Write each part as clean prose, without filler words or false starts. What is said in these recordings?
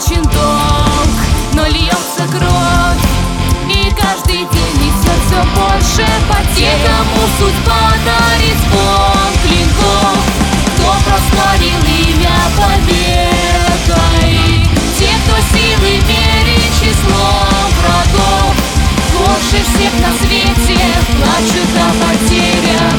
уплачен долг, но льется кровь, и каждый день несет все больше потерь. Кому судьба дарит звон клинков, кто прославил имя победой. Те, кто силой мерит числом врагов, больше всех на свете плачут о потерях.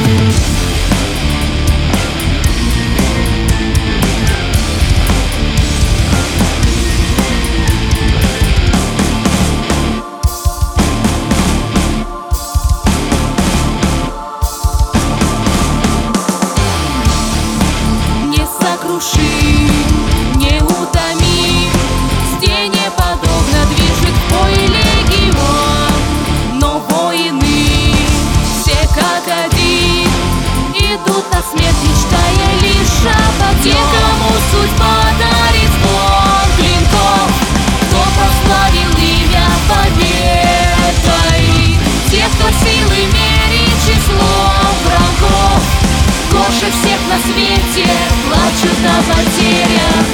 Неутомим, стене подобно движет в бой легион. Но воины все как один идут на смерть, мечтая лишь об одном. Кому судьба дарит звон клинков, кто прославил имя победой. Те, кто силой мерит числом врагов, больше всех на свете плачут о потерях.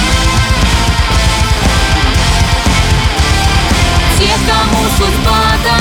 Кому судьба